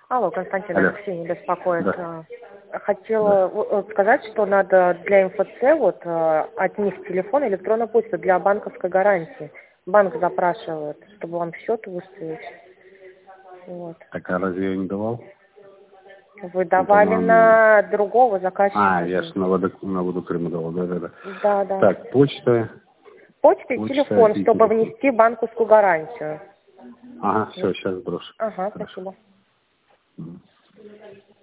Алло, Константин, Алло. Алексей беспокоит. Да. Хотела вот сказать, что надо для МФЦ вот от них телефон, электронная почта для банковской гарантии. Банк запрашивает, чтобы вам счет выставить. Вот. Так, а разве я не давал? Вы давали на другого заказчика. Я ж на водокрему давал, да. Да, да. Так, почта. Почта и телефон, и чтобы телефон. внести банковскую гарантию. Ага, все, сейчас брошу. Ага, Хорошо. спасибо.